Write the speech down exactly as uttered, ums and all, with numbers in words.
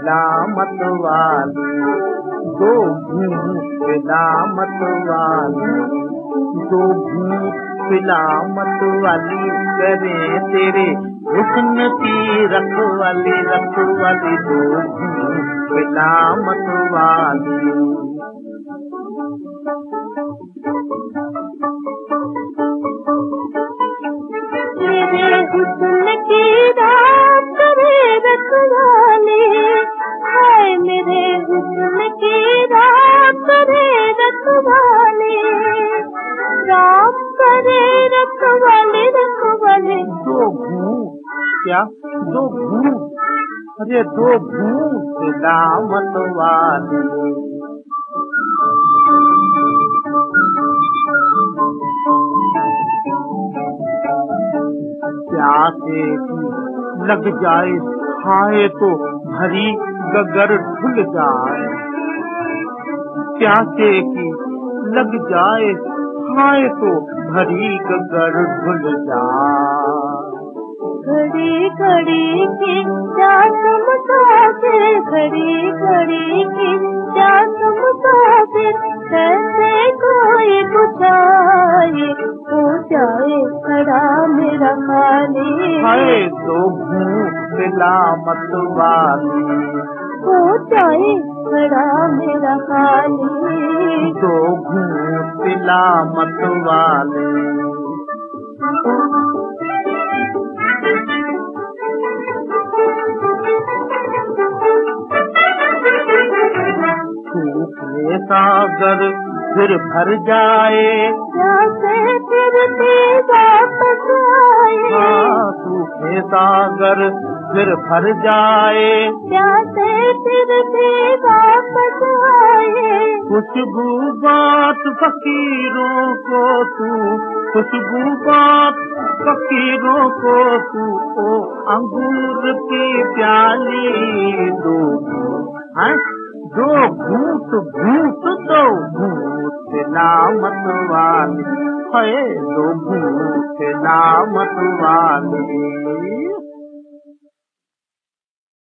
पिला मत वाली, दो घूंट पिला मत वाली, दो घूंट पिला मत वाली, करें तेरे हुस्न की रखवाली रखवाली, दो घूंट पिला मत वाली। मेरे हुस्न की रात करे रखवाली, हाय मेरे हुस्न की रात करे रखवाली, रात करे रखवाली रखवाली। दो घूंट क्या दो घूंट, अरे दो घूंट पिला मत वाली। प्यासे की लग जाए खाए तो भरी गगर ढुल जाए, प्यासे की लग जाए खाए तो भरी गगर ढुल जाए। घड़ी घड़ी की जात मुसाफिर, घड़ी घड़ी की जात मुसाफिर, कैसे कोई बुझाए, हो जाए खड़ा मेरा खाली। हाय दो घूंट पिला मत वाली, हो जाए खड़ा मेरा खाली, दो घूंट पिला मत वाली। सूखे सागर फिर भर जाए, प्यासे फिरते वापस आए, हाँ सूखे सागर फिर भर जाए, प्यासे फिरते वापस आए। खुशबू बात फकीरों को तू, खुशबू बात फकीरों को तू, ओ अंगूर की प्याली, दो हैं दो घूंट घूंट दो घूंट पिला मत वाली, है दो घूंट पिला मत वाली।